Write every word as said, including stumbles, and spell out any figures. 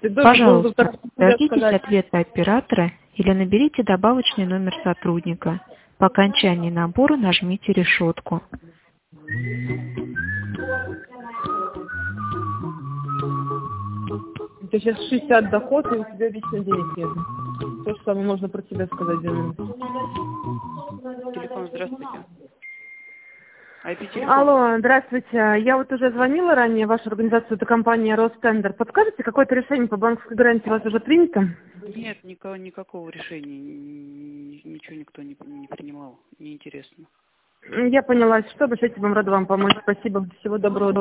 Пожалуйста, дождитесь ответа оператора или наберите добавочный номер сотрудника. По окончании набора нажмите решетку. У тебя сейчас шестьдесят доход, и у тебя вечно денег нет. То же самое можно про тебя сказать, Дина. Телефон, здравствуйте. ай пи-телефон. Алло, здравствуйте. Я вот уже звонила ранее в вашу организацию, это компания Ростендер. Подскажете, какое-то решение по банковской гарантии у вас уже принято? Нет, никакого, никакого решения, ничего никто не, не принимал, неинтересно. Я поняла, что обращайтесь, вам рада вам помочь. Спасибо, всего доброго.